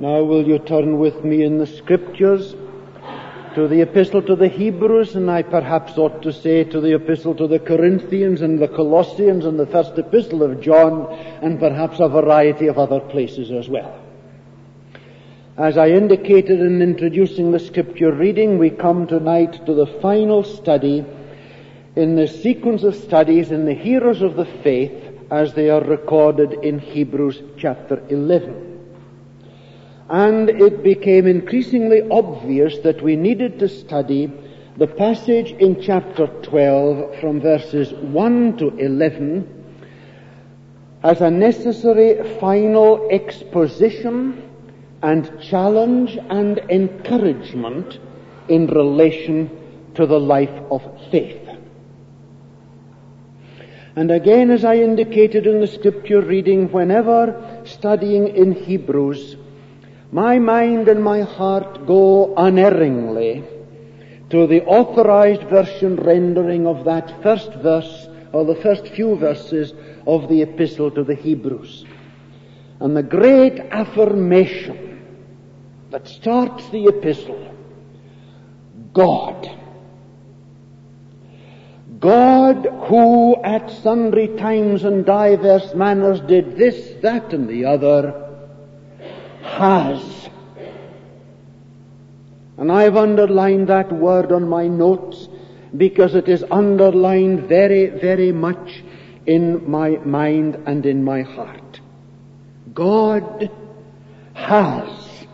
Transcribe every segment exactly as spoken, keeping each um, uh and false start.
Now will you turn with me in the Scriptures to the Epistle to the Hebrews, and I perhaps ought to say to the Epistle to the Corinthians and the Colossians and the First Epistle of John, and perhaps a variety of other places as well. As I indicated in introducing the Scripture reading, we come tonight to the final study in the sequence of studies in the heroes of the faith as they are recorded in Hebrews chapter eleven. And it became increasingly obvious that we needed to study the passage in chapter twelve from verses one to eleven as a necessary final exposition and challenge and encouragement in relation to the life of faith. And again, as I indicated in the Scripture reading, whenever studying in Hebrews, my mind and my heart go unerringly to the authorized version rendering of that first verse, or the first few verses of the Epistle to the Hebrews. And the great affirmation that starts the epistle, God. God who at sundry times and divers manners did this, that, and the other, has. And I've underlined that word on my notes because it is underlined very, very much in my mind and in my heart. God has.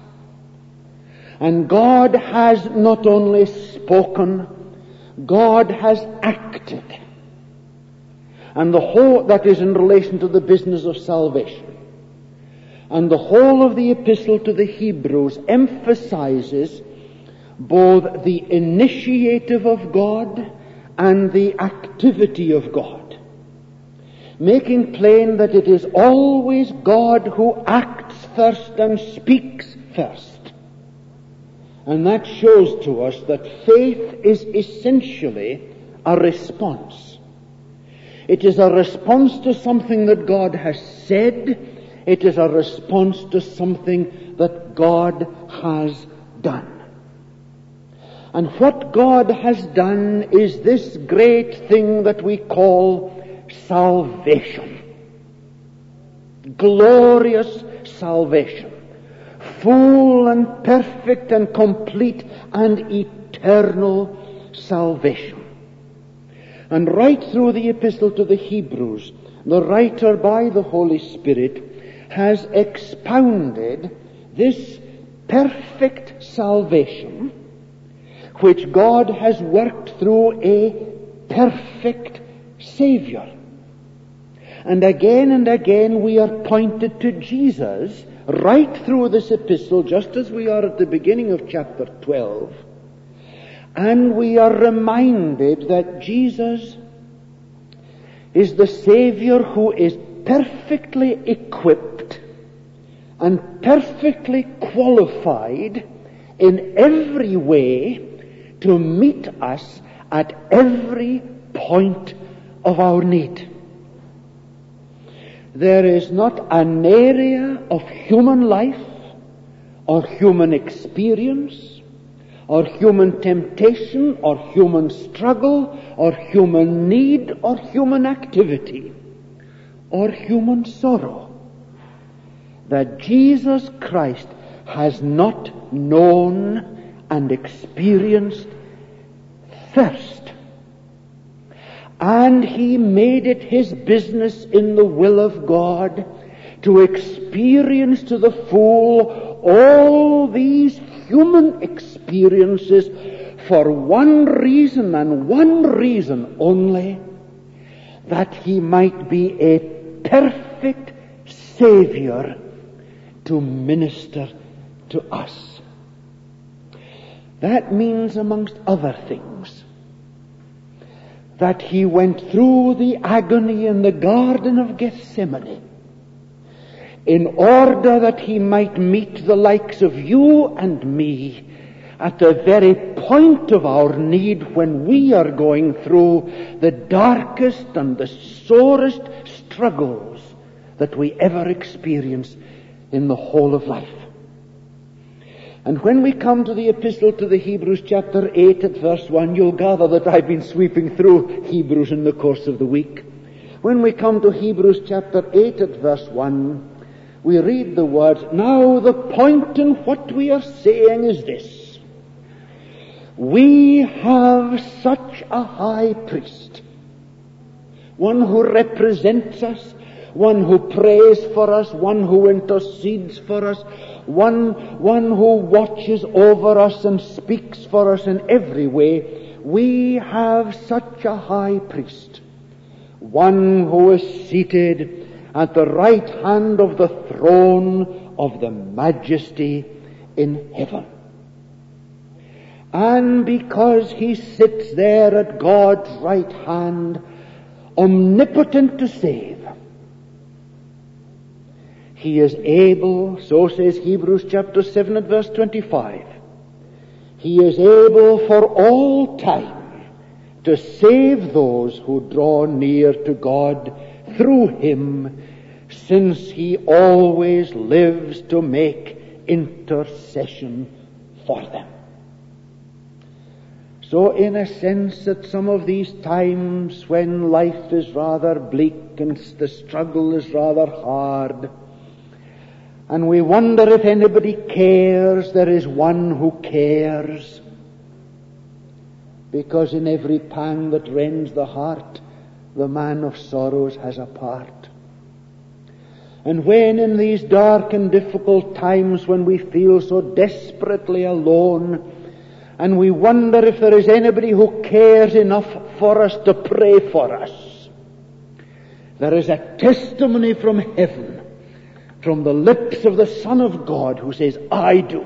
And God has not only spoken, God has acted. And the whole, that is in relation to the business of salvation. And the whole of the epistle to the Hebrews emphasizes both the initiative of God and the activity of God, making plain that it is always God who acts first and speaks first. And that shows to us that faith is essentially a response. It is a response to something that God has said. It is a response to something that God has done. And what God has done is this great thing that we call salvation. Glorious salvation. Full and perfect and complete and eternal salvation. And right through the epistle to the Hebrews, the writer by the Holy Spirit has expounded this perfect salvation which God has worked through a perfect Savior. And again and again we are pointed to Jesus right through this epistle, just as we are at the beginning of chapter twelve. And we are reminded that Jesus is the Savior who is perfectly equipped and perfectly qualified in every way to meet us at every point of our need. There is not an area of human life or human experience or human temptation or human struggle or human need or human activity or human sorrow that Jesus Christ has not known and experienced first. And He made it His business in the will of God to experience to the full all these human experiences for one reason and one reason only, that He might be a perfect Savior to minister to us. That means, amongst other things, that He went through the agony in the Garden of Gethsemane in order that He might meet the likes of you and me at the very point of our need when we are going through the darkest and the sorest struggles that we ever experience in the whole of life. And when we come to the epistle to the Hebrews chapter eight at verse one, you'll gather that I've been sweeping through Hebrews in the course of the week. When we come to Hebrews chapter eight at verse one, we read the words, "Now the point in what we are saying is this: we have such a high priest, one who represents us, one who prays for us, one who intercedes for us, one, one who watches over us and speaks for us in every way. We have such a high priest, one who is seated at the right hand of the throne of the majesty in heaven. And because he sits there at God's right hand, omnipotent to save, he is able, so says Hebrews chapter seven at verse twenty-five, he is able for all time to save those who draw near to God through him, since he always lives to make intercession for them. So in a sense, at some of these times when life is rather bleak and the struggle is rather hard, and we wonder if anybody cares, there is one who cares. Because in every pang that rends the heart, the man of sorrows has a part. And when in these dark and difficult times, when we feel so desperately alone, and we wonder if there is anybody who cares enough for us to pray for us, there is a testimony from heaven, from the lips of the Son of God, who says, I do.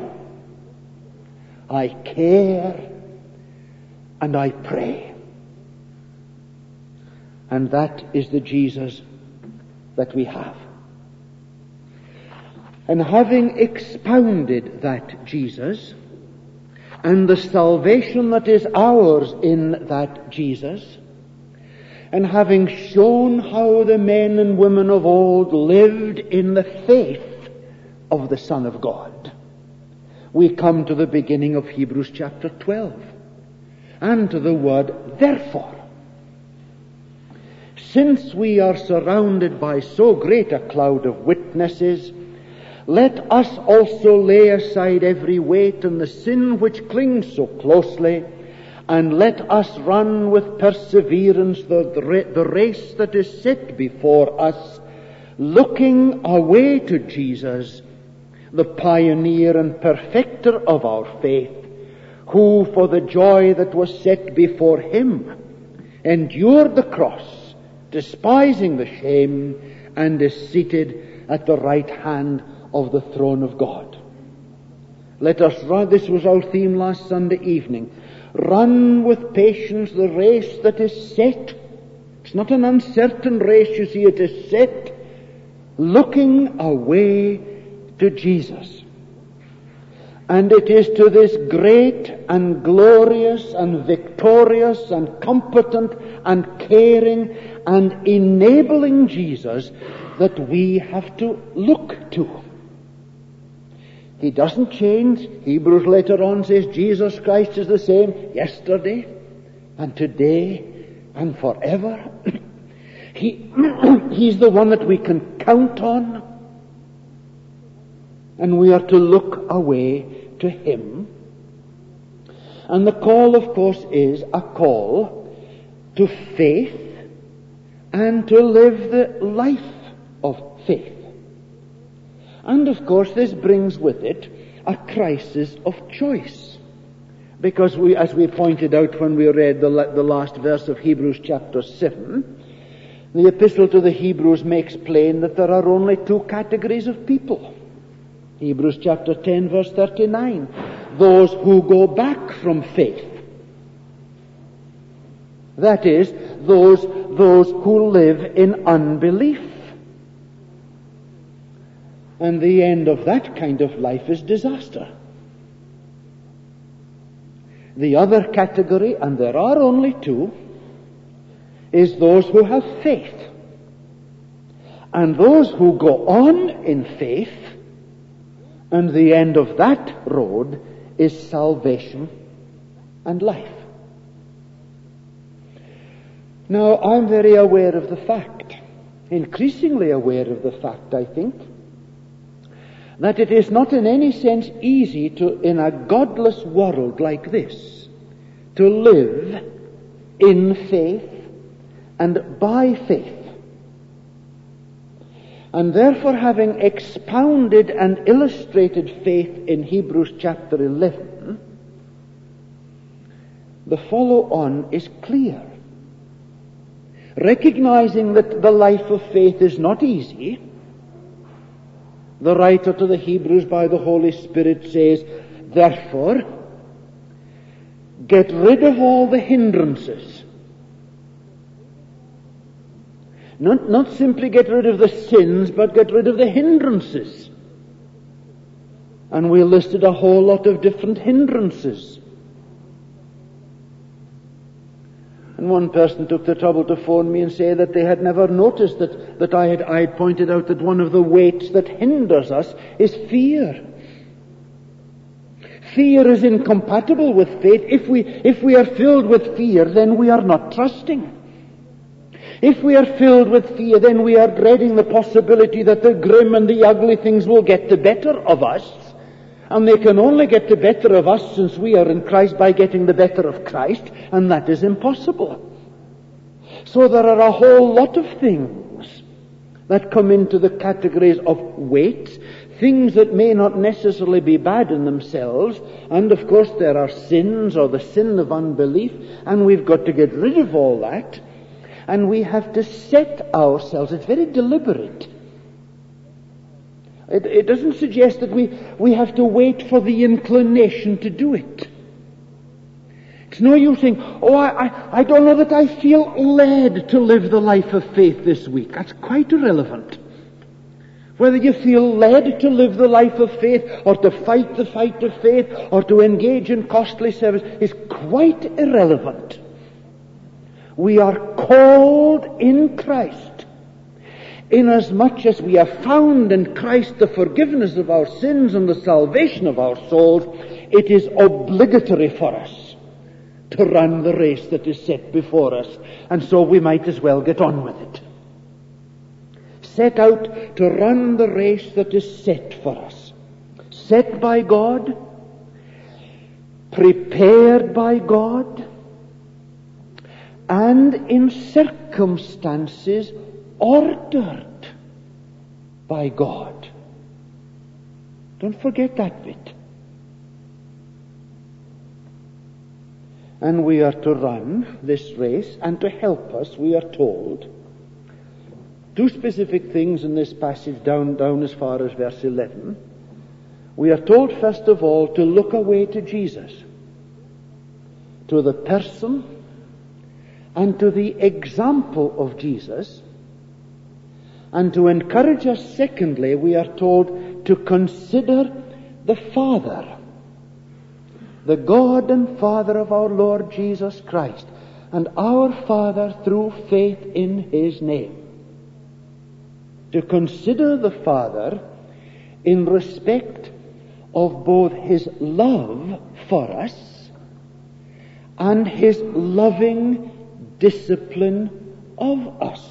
I care and I pray. And that is the Jesus that we have. And having expounded that Jesus, and the salvation that is ours in that Jesus, and having shown how the men and women of old lived in the faith of the Son of God, we come to the beginning of Hebrews chapter twelve, and to the word therefore. Since we are surrounded by so great a cloud of witnesses, let us also lay aside every weight and the sin which clings so closely, and let us run with perseverance the, the race that is set before us, looking away to Jesus, the pioneer and perfecter of our faith, who for the joy that was set before him endured the cross, despising the shame, and is seated at the right hand of the throne of God. Let us run, this was our theme last Sunday evening, run with patience the race that is set. It's not an uncertain race, you see, it is set, looking away to Jesus. And it is to this great and glorious and victorious and competent and caring and enabling Jesus that we have to look to. He doesn't change. Hebrews later on says Jesus Christ is the same yesterday and today and forever. he, he's the one that we can count on. And we are to look away to him. And the call, of course, is a call to faith and to live the life of faith. And of course this brings with it a crisis of choice. Because we, as we pointed out when we read the, the last verse of Hebrews chapter seven, the epistle to the Hebrews makes plain that there are only two categories of people. Hebrews chapter ten verse thirty-nine, those who go back from faith. That is, those, those who live in unbelief. And the end of that kind of life is disaster. The other category, and there are only two, is those who have faith. And those who go on in faith And the end of that road is salvation and life. Now, I'm very aware of the fact, increasingly aware of the fact, I think, that it is not in any sense easy to, in a godless world like this, to live in faith and by faith. And therefore, having expounded and illustrated faith in Hebrews chapter eleven, the follow-on is clear. Recognizing that the life of faith is not easy, the writer to the Hebrews by the Holy Spirit says, therefore, get rid of all the hindrances. Not, not simply get rid of the sins, but get rid of the hindrances. And we listed a whole lot of different hindrances. And one person took the trouble to phone me and say that they had never noticed that, that I had I had pointed out that one of the weights that hinders us is fear. Fear is incompatible with faith. If we, if we are filled with fear, then we are not trusting. If we are filled with fear, then we are dreading the possibility that the grim and the ugly things will get the better of us. And they can only get the better of us since we are in Christ by getting the better of Christ, and that is impossible. So there are a whole lot of things that come into the categories of weights, things that may not necessarily be bad in themselves, and of course there are sins or the sin of unbelief, and we've got to get rid of all that, and we have to set ourselves, it's very deliberate. It, it doesn't suggest that we, we have to wait for the inclination to do it. It's no use saying, oh, I, I, I don't know that I feel led to live the life of faith this week. That's quite irrelevant. Whether you feel led to live the life of faith or to fight the fight of faith or to engage in costly service is quite irrelevant. We are called in Christ. Inasmuch as we have found in Christ the forgiveness of our sins and the salvation of our souls, it is obligatory for us to run the race that is set before us. And so we might as well get on with it. Set out to run the race that is set for us. Set by God, prepared by God, and in circumstances ordered by God. Don't forget that bit. And we are to run this race, and to help us, we are told two specific things in this passage down, down as far as verse eleven. We are told, first of all, to look away to Jesus, to the person and to the example of Jesus. And to encourage us, secondly, we are told to consider the Father, the God and Father of our Lord Jesus Christ, and our Father through faith in His name. To consider the Father in respect of both His love for us and His loving discipline of us.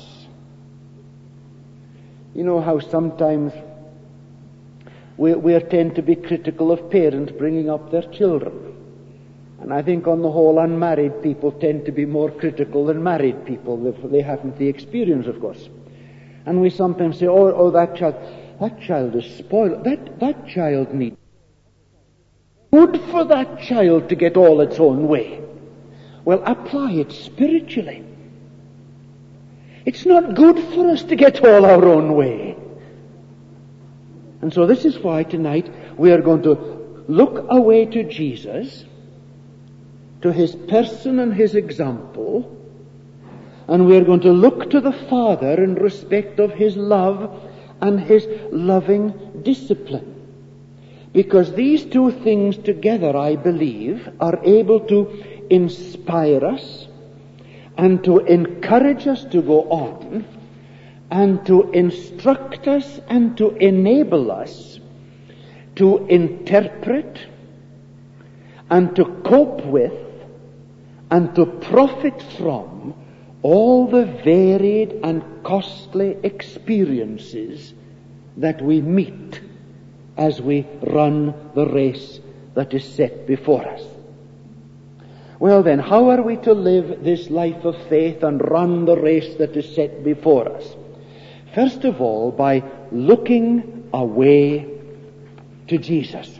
You know how sometimes we, we tend to be critical of parents bringing up their children. And I think on the whole unmarried people tend to be more critical than married people. They haven't the experience, of course. And we sometimes say, oh, oh that child, that child is spoiled. That, that child needs good for that child to get all its own way. Well, apply it spiritually. It's not good for us to get all our own way. And so this is why tonight we are going to look away to Jesus, to His person and His example, and we are going to look to the Father in respect of His love and His loving discipline. Because these two things together, I believe, are able to inspire us and to encourage us to go on, and to instruct us and to enable us to interpret and to cope with and to profit from all the varied and costly experiences that we meet as we run the race that is set before us. Well then, how are we to live this life of faith and run the race that is set before us? First of all, by looking away to Jesus.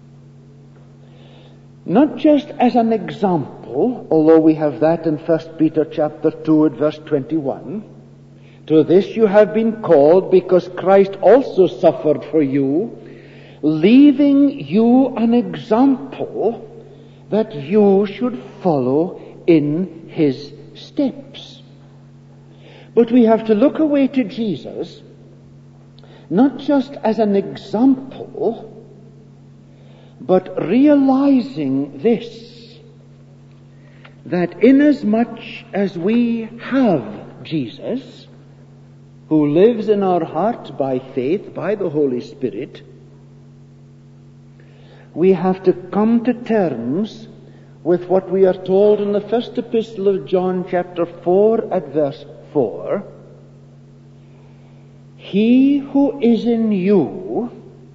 Not just as an example, although we have that in First Peter chapter two at verse twenty-one. To this you have been called, because Christ also suffered for you, leaving you an example that you should follow in his steps. But we have to look away to Jesus, not just as an example, but realizing this, that inasmuch as we have Jesus, who lives in our heart by faith, by the Holy Spirit, we have to come to terms with what we are told in the first epistle of John chapter four at verse four. He who is in you,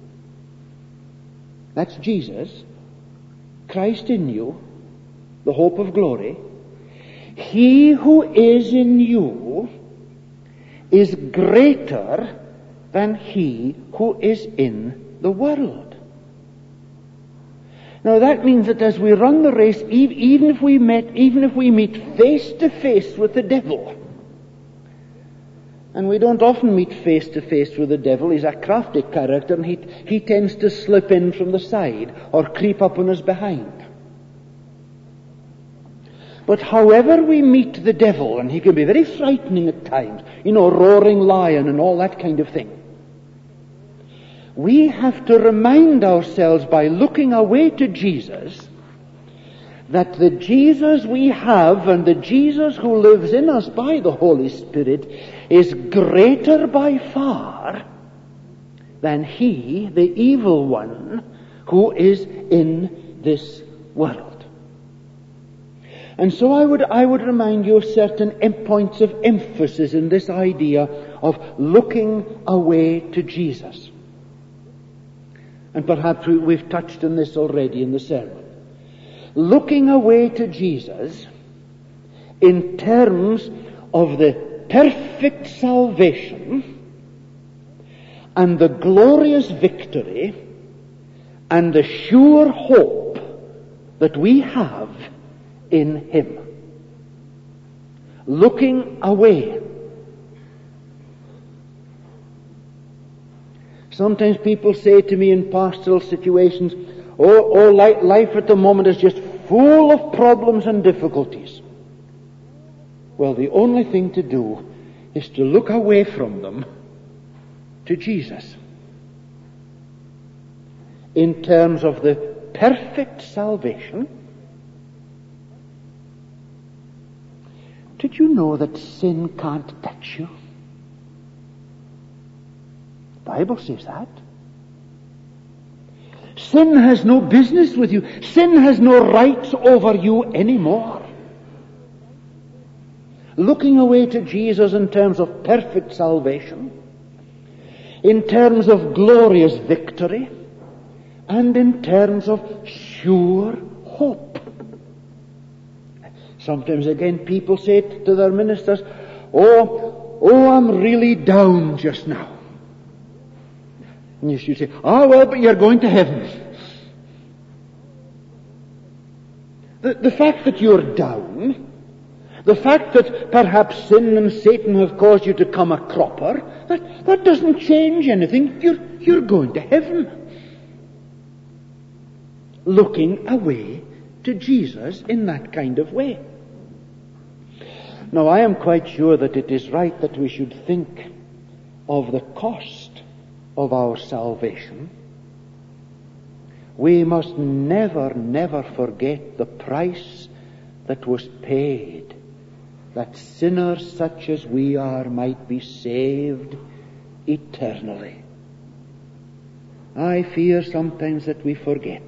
that's Jesus, Christ in you, the hope of glory. He who is in you is greater than he who is in the world. Now that means that as we run the race, even if we met, even if we meet face to face with the devil, and we don't often meet face to face with the devil, he's a crafty character and he, he tends to slip in from the side or creep up on us behind. But however we meet the devil, and he can be very frightening at times, you know, roaring lion and all that kind of thing, we have to remind ourselves by looking away to Jesus that the Jesus we have and the Jesus who lives in us by the Holy Spirit is greater by far than he, the evil one, who is in this world. And so I would, I would remind you of certain points of emphasis in this idea of looking away to Jesus. And perhaps we, we've touched on this already in the sermon. Looking away to Jesus in terms of the perfect salvation and the glorious victory and the sure hope that we have in him. Looking away. Sometimes people say to me in pastoral situations, oh, oh, life at the moment is just full of problems and difficulties. Well, the only thing to do is to look away from them to Jesus. In terms of the perfect salvation, did you know that sin can't touch you? The Bible says that. Sin has no business with you. Sin has no rights over you anymore. Looking away to Jesus in terms of perfect salvation, in terms of glorious victory, and in terms of sure hope. Sometimes again people say to their ministers, oh, oh, I'm really down just now. And you should say, ah, well, but you're going to heaven. The, the fact that you're down, the fact that perhaps sin and Satan have caused you to come a cropper, that, that doesn't change anything. You're, you're going to heaven. Looking away to Jesus in that kind of way. Now, I am quite sure that it is right that we should think of the cost of our salvation. We must never, never forget the price that was paid, that sinners such as we are might be saved eternally. I fear sometimes that we forget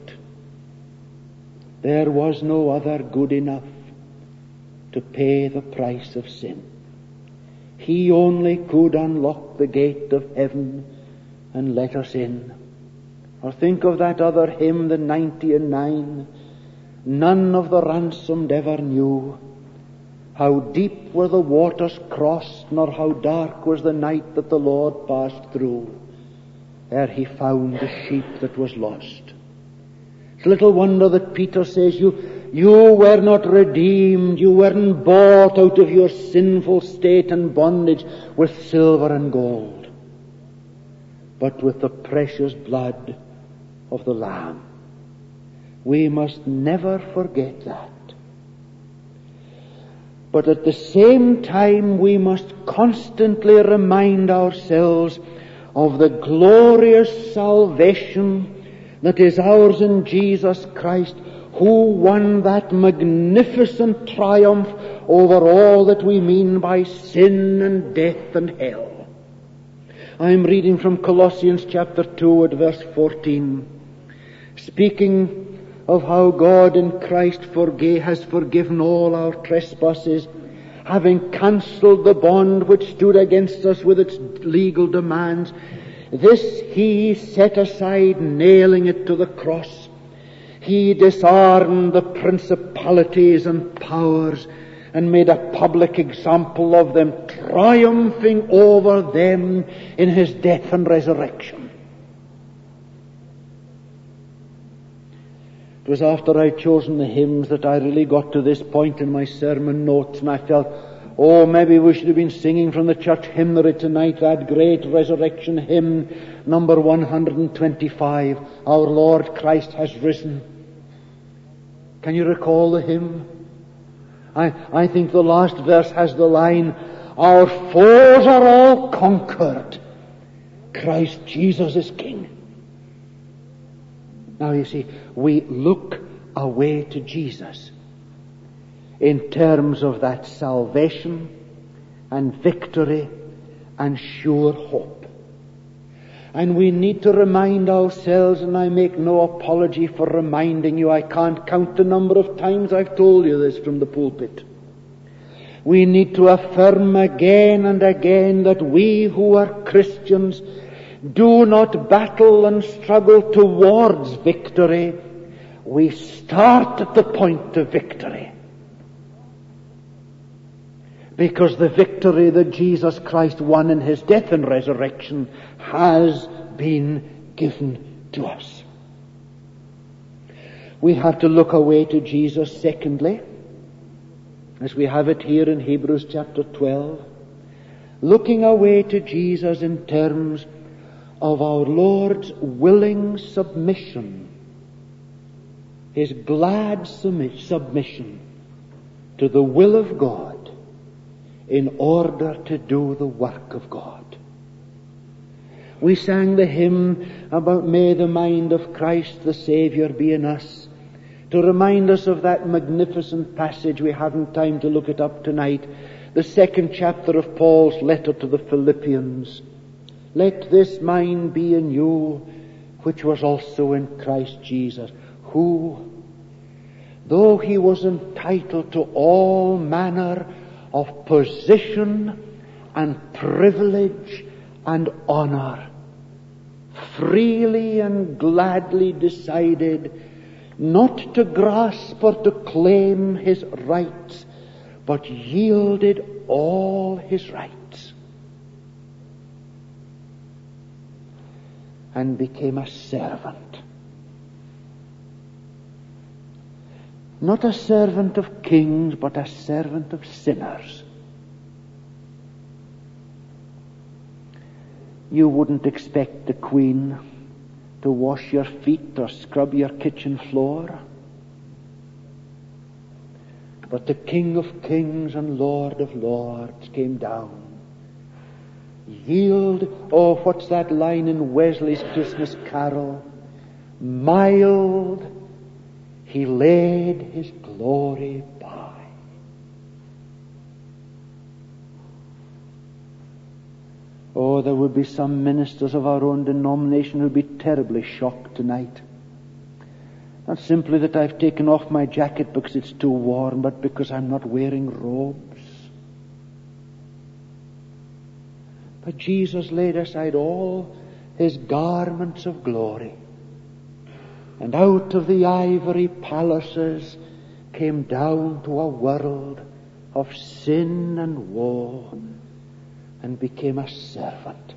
there was no other good enough to pay the price of sin. He only could unlock the gate of heaven and let us in. Or think of that other hymn, the ninety and nine. None of the ransomed ever knew how deep were the waters crossed, nor how dark was the night that the Lord passed through, ere he found the sheep that was lost. It's little wonder that Peter says, you, you were not redeemed, you weren't bought out of your sinful state and bondage with silver and gold, but with the precious blood of the Lamb. We must never forget that. But at the same time, we must constantly remind ourselves of the glorious salvation that is ours in Jesus Christ, who won that magnificent triumph over all that we mean by sin and death and hell. I am reading from Colossians chapter two at verse fourteen, speaking of how God in Christ forgave, has forgiven all our trespasses, having cancelled the bond which stood against us with its legal demands. This he set aside, nailing it to the cross. He disarmed the principalities and powers and made a public example of them, triumphing over them in his death and resurrection. It was after I'd chosen the hymns that I really got to this point in my sermon notes, and I felt, oh, maybe we should have been singing from the church hymnary tonight, that great resurrection hymn, number one hundred twenty-five, Our Lord Christ has risen. Can you recall the hymn? I, I think the last verse has the line, Our foes are all conquered, Christ Jesus is King. Now you see, we look away to Jesus in terms of that salvation and victory and sure hope. And we need to remind ourselves, and I make no apology for reminding you, I can't count the number of times I've told you this from the pulpit. We need to affirm again and again that we who are Christians do not battle and struggle towards victory. We start at the point of victory. Because the victory that Jesus Christ won in his death and resurrection has been given to us. We have to look away to Jesus, secondly, as we have it here in Hebrews chapter twelve, looking away to Jesus in terms of our Lord's willing submission, his glad submission to the will of God in order to do the work of God. We sang the hymn about May the mind of Christ the Saviour be in us, to remind us of that magnificent passage. We haven't time to look it up tonight, the second chapter of Paul's letter to the Philippians. Let this mind be in you, which was also in Christ Jesus, who, though he was entitled to all manner of position and privilege and honor, freely and gladly decided not to grasp or to claim his rights, but yielded all his rights and became a servant. Not a servant of kings, but a servant of sinners. You wouldn't expect the Queen to wash your feet or scrub your kitchen floor. But the King of Kings and Lord of Lords came down. Yield, oh, what's that line in Wesley's Christmas carol? Mild, he laid his glory by. Oh, Oh, there would be some ministers of our own denomination who would be terribly shocked tonight. Not simply that I've taken off my jacket because it's too warm, but because I'm not wearing robes. But Jesus laid aside all his garments of glory, and out of the ivory palaces came down to a world of sin and woe, and became a servant.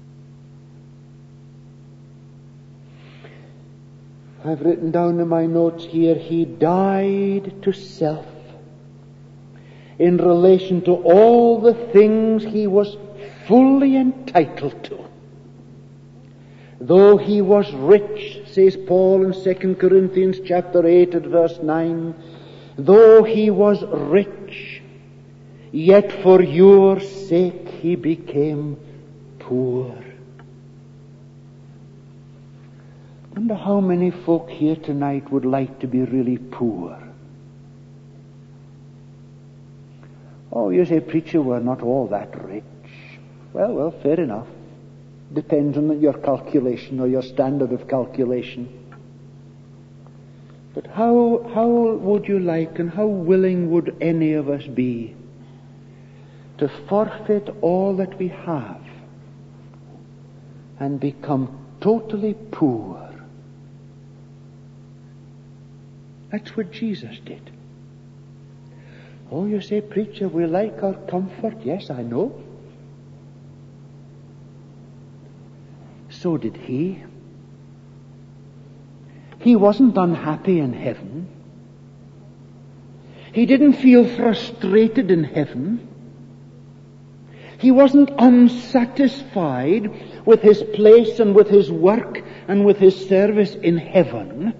I've written down in my notes here, he died to self in relation to all the things he was fully entitled to. Though he was rich, says Paul in Second Corinthians chapter eight at verse nine, though he was rich, yet for your sake he became poor. I wonder how many folk here tonight would like to be really poor. Oh, you say, preacher, we're not all that rich. Well, well, fair enough. Depends on your calculation or your standard of calculation. But how, how would you like and how willing would any of us be to forfeit all that we have and become totally poor? That's what Jesus did. Oh, you say, preacher, we like our comfort. Yes, I know. So did he. He wasn't unhappy in heaven. He didn't feel frustrated in heaven. He wasn't unsatisfied with his place and with his work and with his service in heaven.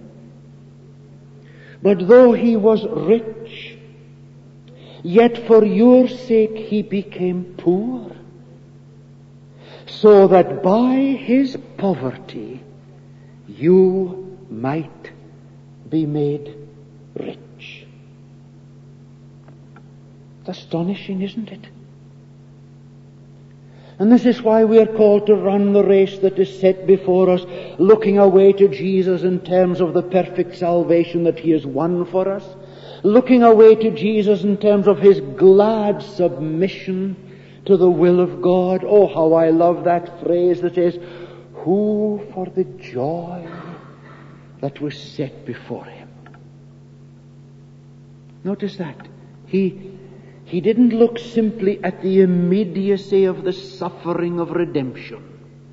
But though he was rich, yet for your sake he became poor, so that by his poverty you might be made rich. It's astonishing, isn't it? And this is why we are called to run the race that is set before us, looking away to Jesus in terms of the perfect salvation that he has won for us, looking away to Jesus in terms of his glad submission to the will of God. Oh, how I love that phrase that says, who for the joy that was set before him. Notice that. He He didn't look simply at the immediacy of the suffering of redemption.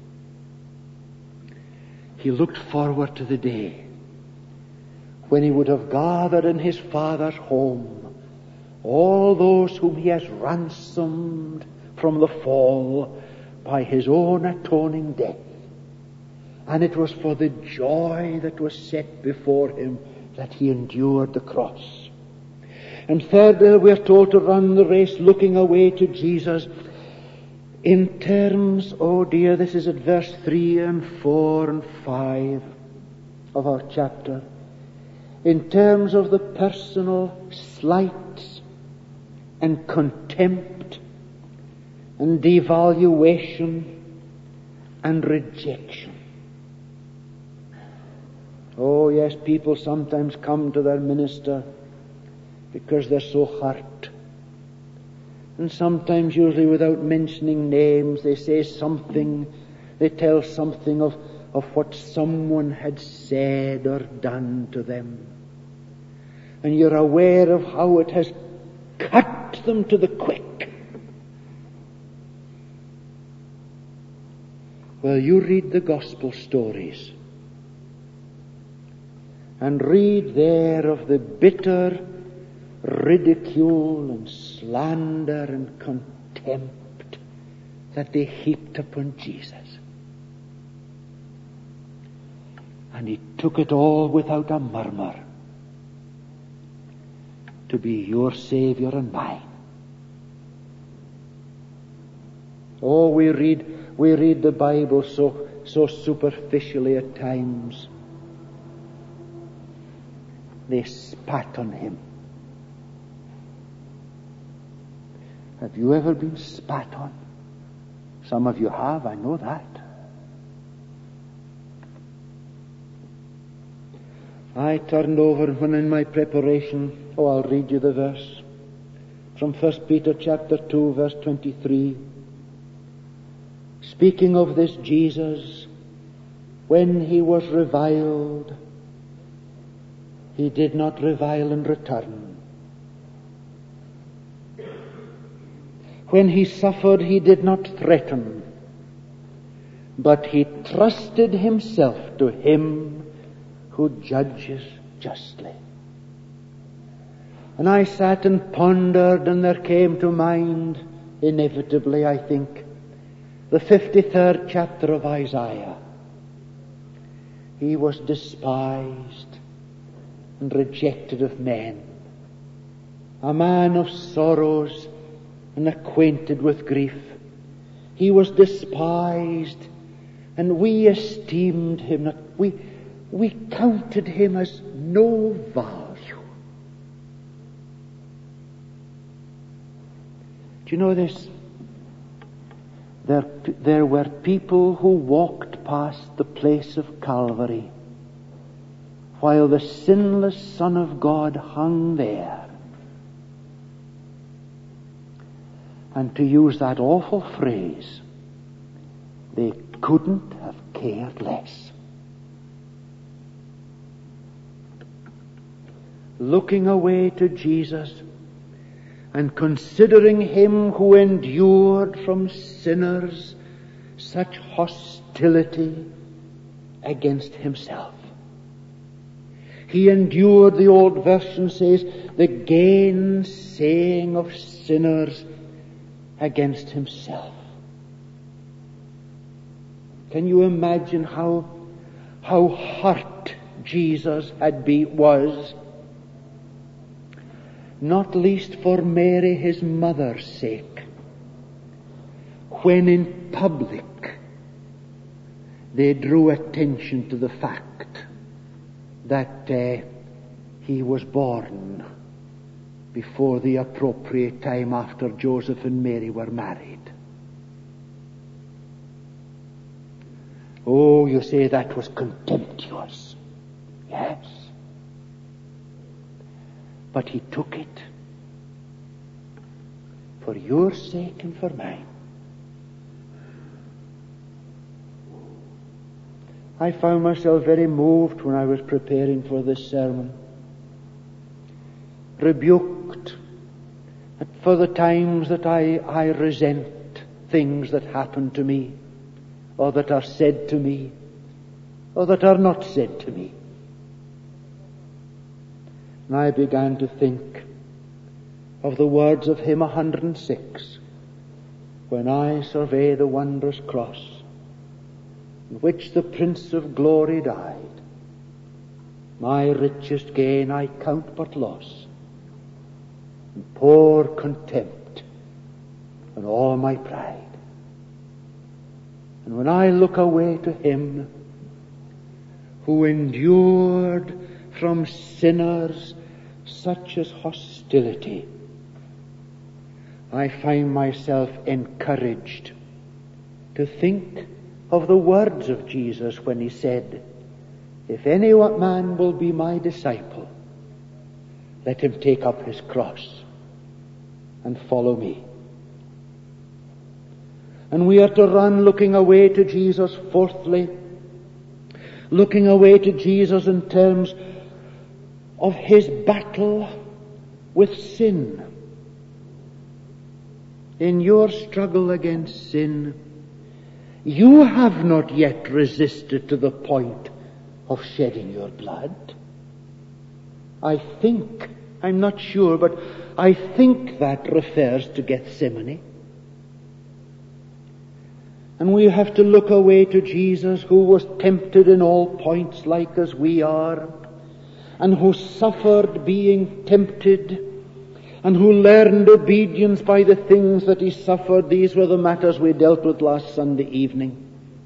He looked forward to the day when he would have gathered in his Father's home all those whom he has ransomed from the fall by his own atoning death. And it was for the joy that was set before him that he endured the cross. And thirdly, we are told to run the race looking away to Jesus in terms, oh dear, this is at verse three and four and five of our chapter, in terms of the personal slights and contempt and devaluation and rejection. Oh yes, people sometimes come to their minister because they're so hurt. And sometimes, usually without mentioning names, they say something, they tell something of, of what someone had said or done to them. And you're aware of how it has cut them to the quick. Well, you read the gospel stories and read there of the bitter ridicule and slander and contempt that they heaped upon Jesus. And he took it all without a murmur to be your Savior and mine. Oh, we read we read the Bible so so superficially at times. They spat on him. Have you ever been spat on? Some of you have, I know that. I turned over when in my preparation, oh, I'll read you the verse from First Peter chapter two, verse twenty-three. Speaking of this Jesus, when he was reviled, he did not revile in return. When he suffered, he did not threaten, but he trusted himself to him who judges justly. And I sat and pondered, and there came to mind, inevitably, I think, the fifty-third chapter of Isaiah. He was despised and rejected of men, a man of sorrows and acquainted with grief. He was despised, and we esteemed him not. We, we counted him as no value. Do you know this? There, there were people who walked past the place of Calvary while the sinless Son of God hung there. And to use that awful phrase, they couldn't have cared less. Looking away to Jesus and considering him who endured from sinners such hostility against himself. He endured, the old version says, the gainsaying of sinners against himself. Can you imagine how how hurt Jesus had be was? Not least for Mary, his mother's sake, when in public they drew attention to the fact that uh, he was born before the appropriate time after Joseph and Mary were married. Oh, you say that was contemptuous. Yes. But he took it for your sake and for mine. I found myself very moved when I was preparing for this sermon. Rebuked for the times that I, I resent things that happen to me, or that are said to me, or that are not said to me. And I began to think of the words of hymn one hundred and six, when I survey the wondrous cross in which the Prince of Glory died, my richest gain I count but loss, and pour contempt on all my pride. And when I look away to him who endured from sinners such as hostility, I find myself encouraged to think of the words of Jesus when he said, if any man will be my disciple, let him take up his cross and follow me. And we are to run looking away to Jesus, fourthly, looking away to Jesus in terms of his battle with sin. In your struggle against sin, you have not yet resisted to the point of shedding your blood. I think, I'm not sure, but I think that refers to Gethsemane. And we have to look away to Jesus, who was tempted in all points like as we are, and who suffered being tempted, and who learned obedience by the things that he suffered. These were the matters we dealt with last Sunday evening.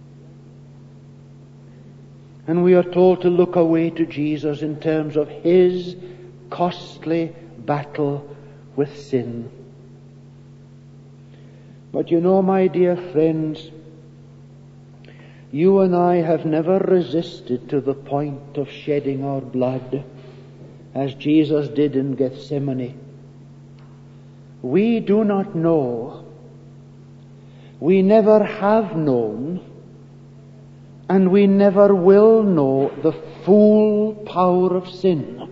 And we are told to look away to Jesus in terms of his costly battle with sin. But you know, my dear friends, you and I have never resisted to the point of shedding our blood, as Jesus did in Gethsemane. We do not know, we never have known, and we never will know the full power of sin,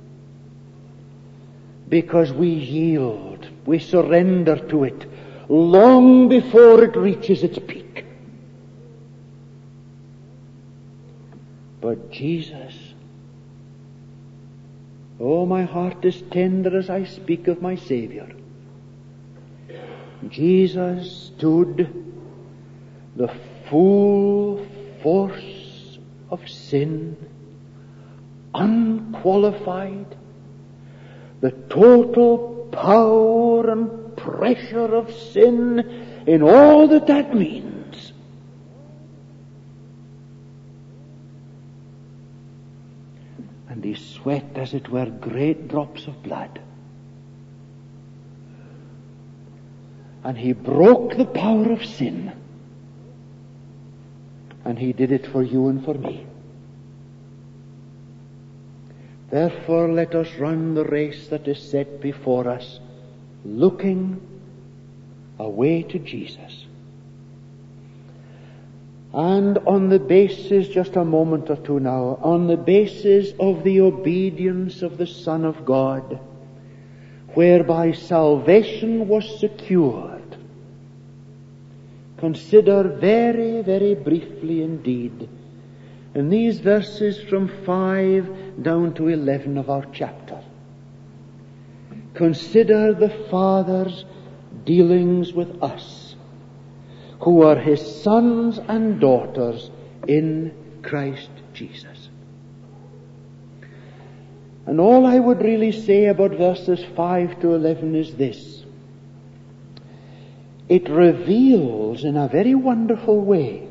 because we yield, we surrender to it long before it reaches its peak. But Jesus, oh, my heart is tender as I speak of my Savior. Jesus stood the full force of sin, unqualified, the total power and pressure of sin in all that that means. And he sweat, as it were, great drops of blood. And he broke the power of sin. And he did it for you and for me. Therefore, let us run the race that is set before us, looking away to Jesus. And on the basis, just a moment or two now, on the basis of the obedience of the Son of God, whereby salvation was secured, consider very, very briefly indeed, in these verses from five down to eleven of our chapter, consider the Father's dealings with us, who are His sons and daughters in Christ Jesus. And all I would really say about verses five to eleven is this. It reveals in a very wonderful way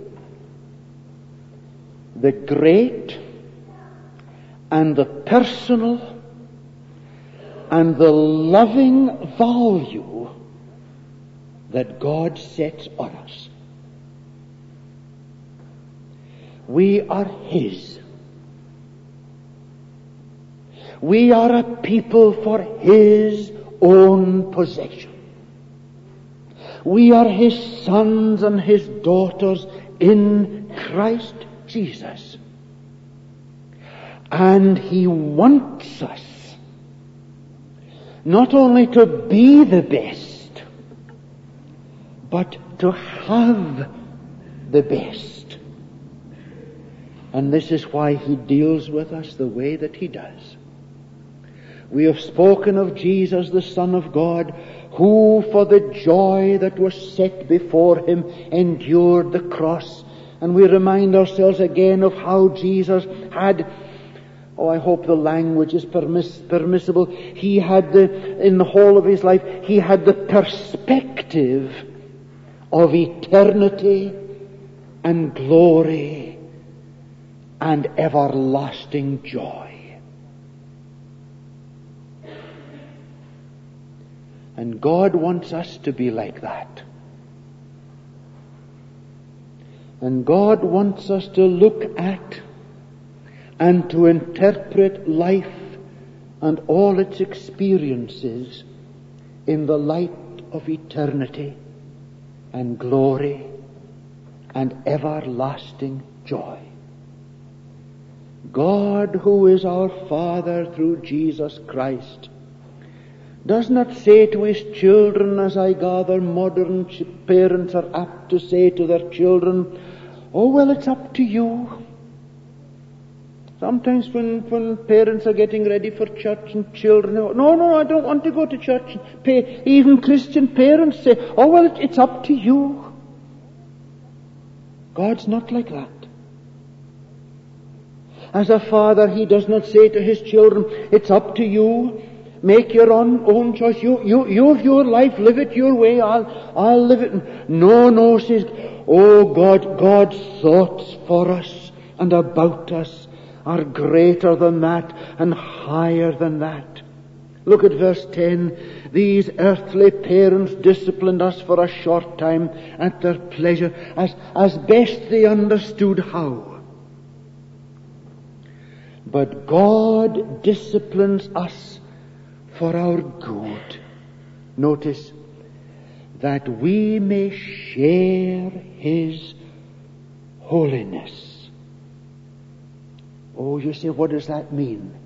the great and the personal and the loving value that God sets on us. We are His. We are a people for His own possession. We are His sons and His daughters in Christ Jesus. And He wants us not only to be the best, but to have the best. And this is why He deals with us the way that He does. We have spoken of Jesus, the Son of God, who for the joy that was set before Him endured the cross. And we remind ourselves again of how Jesus had, oh, I hope the language is permiss- permissible, He had the, in the whole of His life, He had the perspective of eternity and glory and everlasting joy. And God wants us to be like that. And God wants us to look at and to interpret life and all its experiences in the light of eternity and glory and everlasting joy. God, who is our Father through Jesus Christ, does not say to His children, as I gather modern parents are apt to say to their children, oh, well, it's up to you. Sometimes when, when parents are getting ready for church and children, no, no, I don't want to go to church. Even Christian parents say, oh, well, it's up to you. God's not like that. As a father, He does not say to His children, it's up to you. Make your own, own choice. You, you, you have your life. Live it your way. I'll, I'll live it. No, no, says, oh God, God's thoughts for us and about us are greater than that and higher than that. Look at verse ten. These earthly parents disciplined us for a short time at their pleasure, as, as best they understood how. But God disciplines us for our good. Notice, that we may share His holiness. Oh, you say, what does that mean?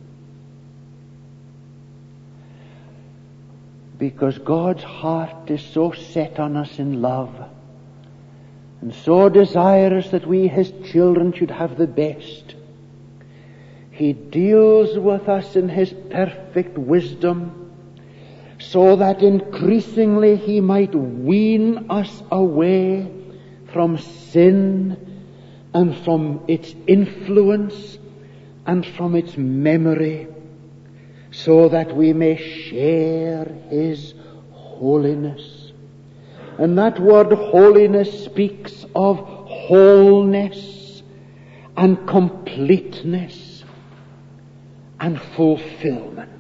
Because God's heart is so set on us in love, and so desirous that we, His children, should have the best. He deals with us in His perfect wisdom, so that increasingly He might wean us away from sin and from its influence and from its memory, so that we may share His holiness. And that word holiness speaks of wholeness and completeness and fulfillment.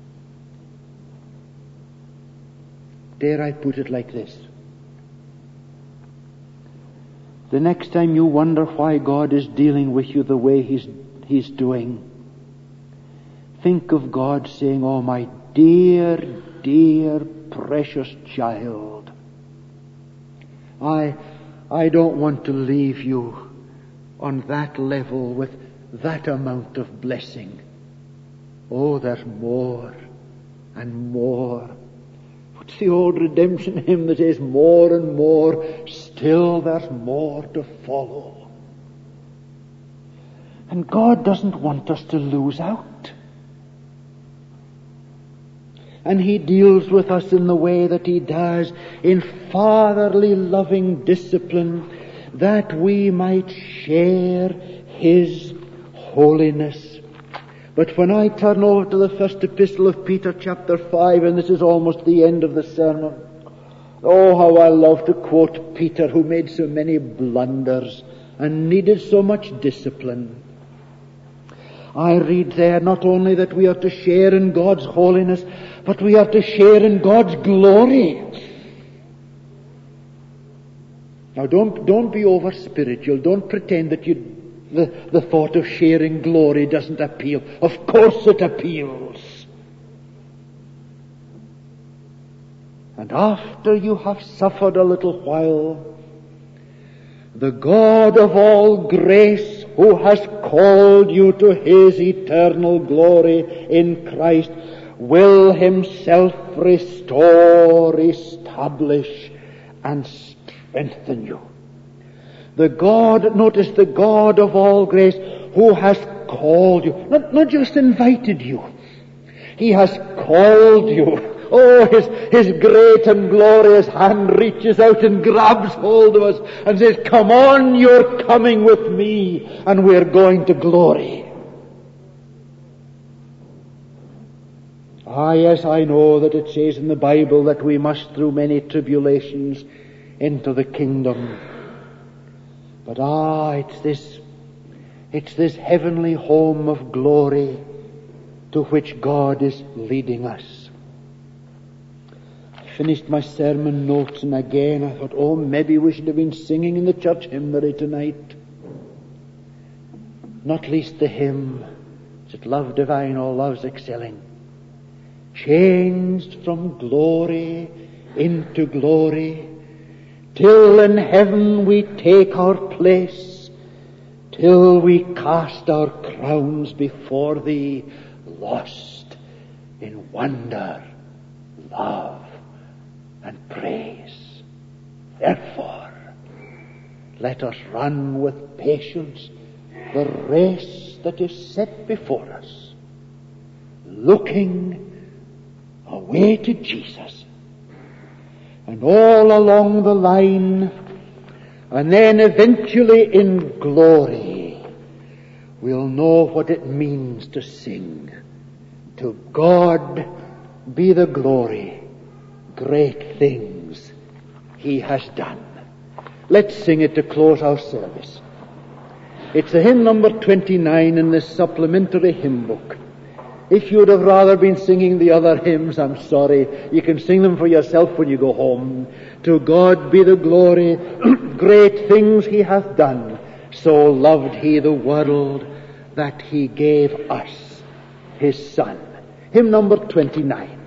Dare I put it like this? The next time you wonder why God is dealing with you the way He's, he's doing, think of God saying, oh, my dear, dear, precious child, I, I don't want to leave you on that level with that amount of blessing. Oh, there's more and more. It's the old redemption hymn that says, more and more, still there's more to follow. And God doesn't want us to lose out. And He deals with us in the way that He does, in fatherly loving discipline, that we might share His holiness. But when I turn over to the first epistle of Peter, chapter five, and this is almost the end of the sermon, oh, how I love to quote Peter, who made so many blunders and needed so much discipline. I read there not only that we are to share in God's holiness, but we are to share in God's glory. Now don't, don't be over spiritual. Don't pretend that you The, the thought of sharing glory doesn't appeal. Of course it appeals. And after you have suffered a little while, the God of all grace, who has called you to His eternal glory in Christ, will Himself restore, establish, and strengthen you. The God, notice, the God of all grace, who has called you, not, not just invited you. He has called you. Oh, His, His great and glorious hand reaches out and grabs hold of us and says, come on, you're coming with me, and we're going to glory. Ah, yes, I know that it says in the Bible that we must through many tribulations into the kingdom. But ah, it's this, it's this heavenly home of glory to which God is leading us. I finished my sermon notes, and again I thought, oh, maybe we should have been singing in the church hymnary tonight. Not least the hymn, is it Love Divine, All Love's Excelling? Changed from glory into glory, till in heaven we take our place, till we cast our crowns before Thee, lost in wonder, love, and praise. Therefore, let us run with patience the race that is set before us, looking away to Jesus. And all along the line, and then eventually in glory, we'll know what it means to sing. To God be the glory, great things He has done. Let's sing it to close our service. It's the hymn number twenty-nine in this supplementary hymn book. If you'd have rather been singing the other hymns, I'm sorry. You can sing them for yourself when you go home. To God be the glory, great things he hath done. So loved he the world that he gave us his Son. Hymn number twenty-nine.